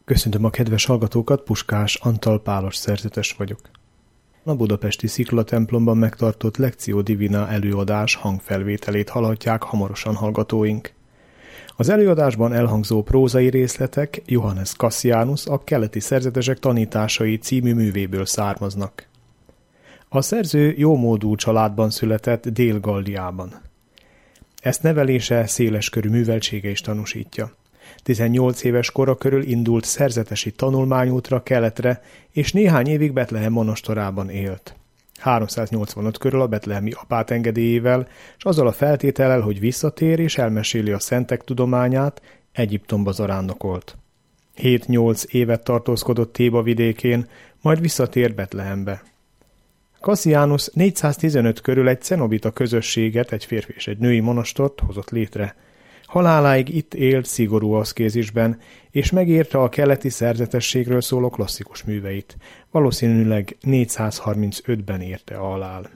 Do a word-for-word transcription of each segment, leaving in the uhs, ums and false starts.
Köszöntöm a kedves hallgatókat, Puskás Antal Pálos szerzetes vagyok. A budapesti Sziklatemplomban megtartott Lectio Divina előadás hangfelvételét hallhatják hamarosan hallgatóink. Az előadásban elhangzó prózai részletek Johannes Cassianus a Keleti szerzetesek tanításai című művéből származnak. A szerző jómódú családban született Dél-Galliában. Ezt nevelése széleskörű műveltsége is tanúsítja. tizennyolc éves kora körül indult szerzetesi tanulmányútra keletre, és néhány évig Betlehem monostorában élt. háromszáznyolcvanöt körül a betlehemi apát engedélyével, és azzal a feltétellel, hogy visszatér és elmeséli a szentek tudományát, Egyiptomba zarándokolt. hét-nyolc évet tartózkodott Théba vidékén, majd visszatért Betlehembe. Cassianus négyszáztizenöt körül egy cenobita közösséget, egy férfi és egy női monostort hozott létre. Haláláig itt élt szigorú aszkézisben, és megírta a keleti szerzetességről szóló klasszikus műveit. Valószínűleg négyszázharmincötben érte alál.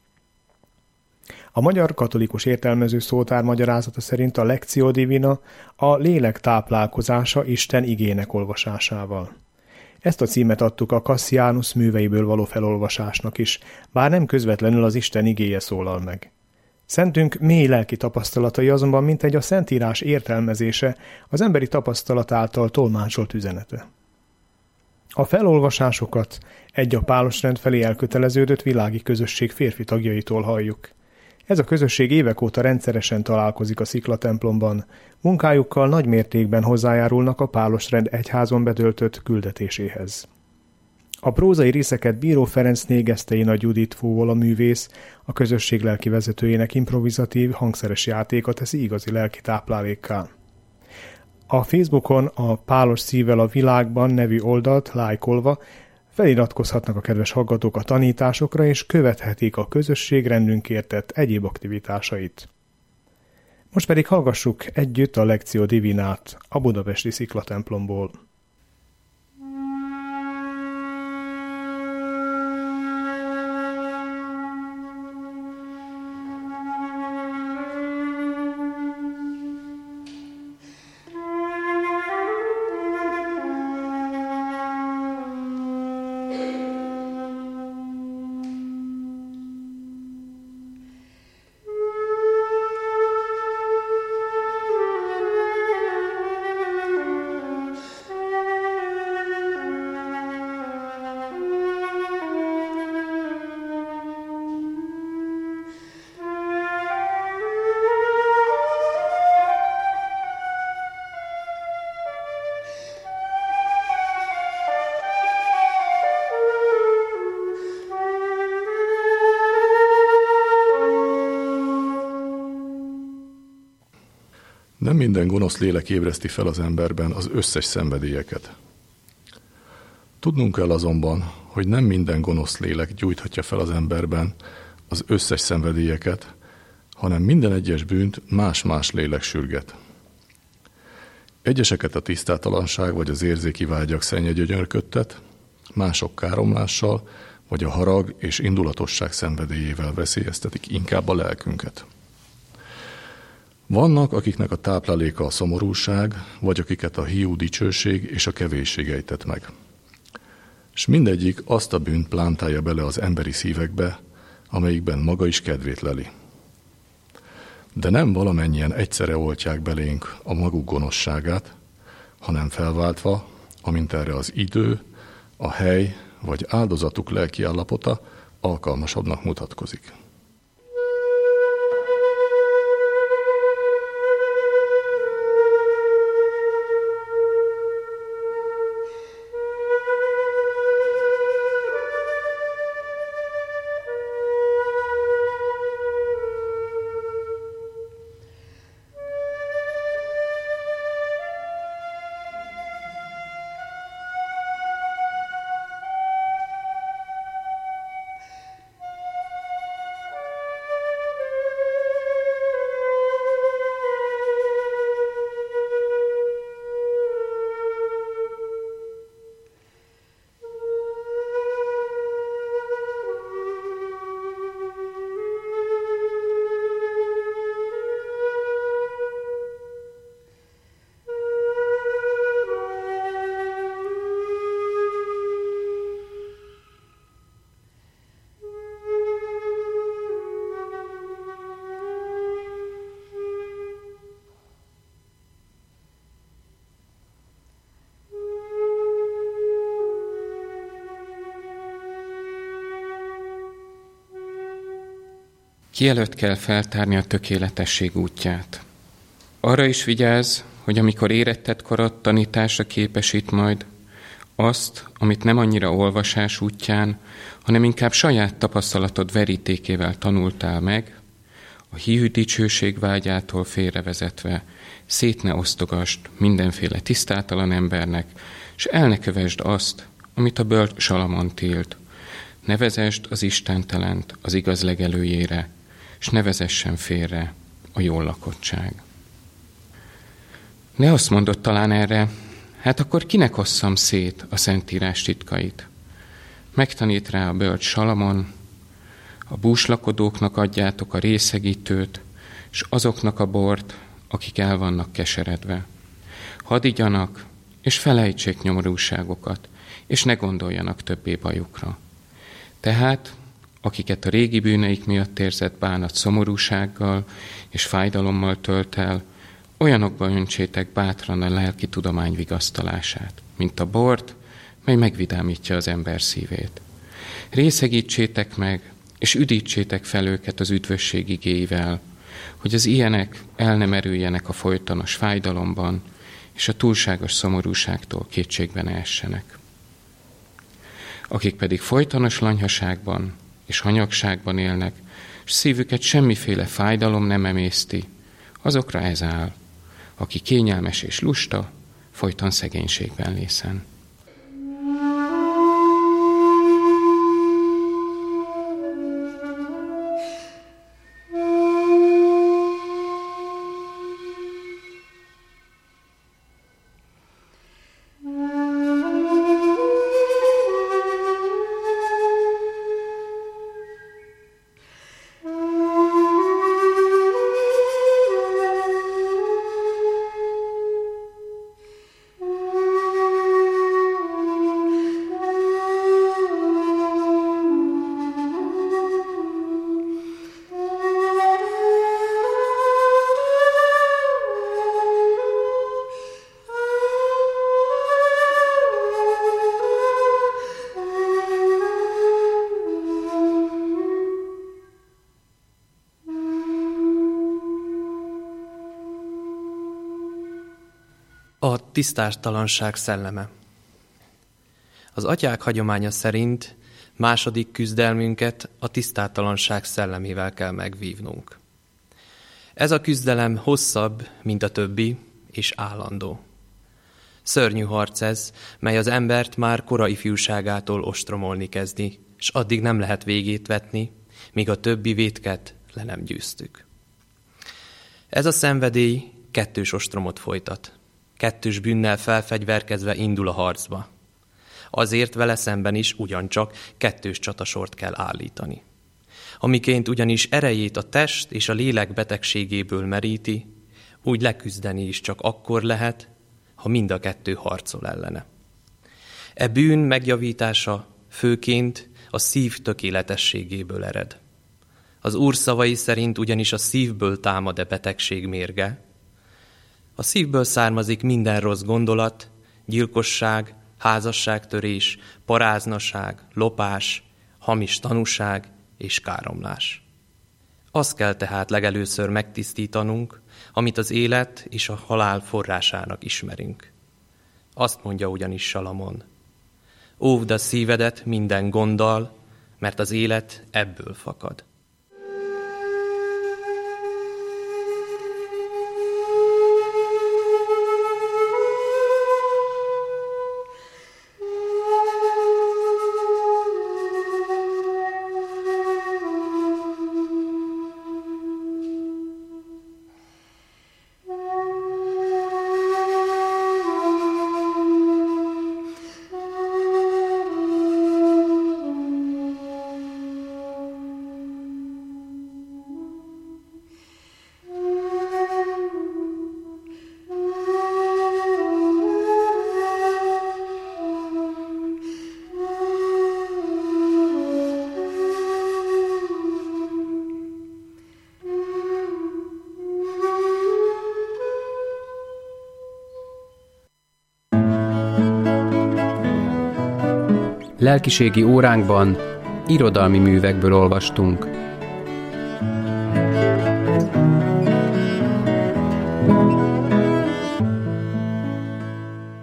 A magyar katolikus értelmező szótár magyarázata szerint a Lectio Divina a lélek táplálkozása Isten igének olvasásával. Ezt a címet adtuk a Cassianus műveiből való felolvasásnak is, bár nem közvetlenül az Isten igéje szólal meg. Szentünk mély lelki tapasztalatai azonban mintegy a Szentírás értelmezése, az emberi tapasztalat által tolmácsolt üzenete. A felolvasásokat egy a Pálosrend felé elköteleződött világi közösség férfi tagjaitól halljuk. Ez a közösség évek óta rendszeresen találkozik a Sziklatemplomban, munkájukkal nagy mértékben hozzájárulnak a Pálosrend egyházon betöltött küldetéséhez. A prózai részeket Bíró Ferenc Négesztei Nagy Judit Fóvola művész, a közösség lelki vezetőjének improvizatív, hangszeres játéka teszi igazi lelki táplálékká. A Facebookon a Pálos szívvel a világban nevű oldalt lájkolva feliratkozhatnak a kedves hallgatók a tanításokra, és követhetik a közösség rendünk értett egyéb aktivitásait. Most pedig hallgassuk együtt a Lectio Divinát a budapesti Sziklatemplomból. Nem minden gonosz lélek ébreszti fel az emberben az összes szenvedélyeket. Tudnunk kell azonban, hogy nem minden gonosz lélek gyújthatja fel az emberben az összes szenvedélyeket, hanem minden egyes bűnt más-más lélek sürget. Egyeseket a tisztátalanság vagy az érzéki vágyak szennye gyönyörködtet, mások káromlással vagy a harag és indulatosság szenvedélyével veszélyeztetik inkább a lelkünket. Vannak, akiknek a tápláléka a szomorúság, vagy akiket a hiú dicsőség és a kevésség ejtett meg. És mindegyik azt a bűnt plántálja bele az emberi szívekbe, amelyikben maga is kedvét leli. De nem valamennyien egyszerre oltják belénk a maguk gonoszságát, hanem felváltva, amint erre az idő, a hely vagy áldozatuk lelki állapota alkalmasabbnak mutatkozik. Ki előtt kell feltárni a tökéletesség útját. Arra is vigyázz, hogy amikor éretted korod tanításra képesít majd, azt, amit nem annyira olvasás útján, hanem inkább saját tapasztalatod verítékével tanultál meg, a hívű dicsőség vágyától félrevezetve szét ne osztogasd mindenféle tisztátalan embernek, s el ne kövesd azt, amit a bölcs Salamon tilt. Ne vezesd az istentelent az igaz legelőjére, s ne vezessen félre a jól lakottság. Ne azt mondod talán erre, hát akkor kinek osszam szét a Szentírás titkait? Megtanít rá a bölcs Salamon, a búslakodóknak adjátok a részegítőt, s azoknak a bort, akik el vannak keseredve. Hadd igyanak, és felejtsék nyomorúságokat, és ne gondoljanak többé bajukra. Tehát, akiket a régi bűneik miatt érzett bánat szomorúsággal és fájdalommal tölt el, olyanokba öntsétek bátran a lelki tudomány vigasztalását, mint a bort, mely megvidámítja az ember szívét. Részegítsétek meg, és üdítsétek fel őket az üdvösség igéivel, hogy az ilyenek el nem erüljenek a folytonos fájdalomban, és a túlságos szomorúságtól kétségbe ne essenek. Akik pedig folytonos lanyhaságban és hanyagságban élnek, és szívüket semmiféle fájdalom nem emészti, azokra ez áll, aki kényelmes és lusta, folyton szegénységben lészen. A tisztástalanság szelleme. Az atyák hagyománya szerint második küzdelmünket a tisztátalanság szellemével kell megvívnunk. Ez a küzdelem hosszabb, mint a többi, és állandó. Szörnyű harc ez, mely az embert már korai ifjúságától ostromolni kezdi, s addig nem lehet végét vetni, míg a többi vétket le nem győztük. Ez a szenvedély kettős ostromot folytat. Kettős bűnnel felfegyverkezve indul a harcba. Azért vele szemben is ugyancsak kettős csatasort kell állítani. Amiként ugyanis erejét a test és a lélek betegségéből meríti, úgy leküzdeni is csak akkor lehet, ha mind a kettő harcol ellene. E bűn megjavítása főként a szív tökéletességéből ered. Az Úr szavai szerint ugyanis a szívből támad e betegség mérge. A szívből származik minden rossz gondolat, gyilkosság, házasságtörés, paráznaság, lopás, hamis tanúság és káromlás. Azt kell tehát legelőször megtisztítanunk, amit az élet és a halál forrásának ismerünk. Azt mondja ugyanis Salamon: óvd a szívedet minden gonddal, mert az élet ebből fakad. Lelkiségi óránkban irodalmi művekből olvastunk.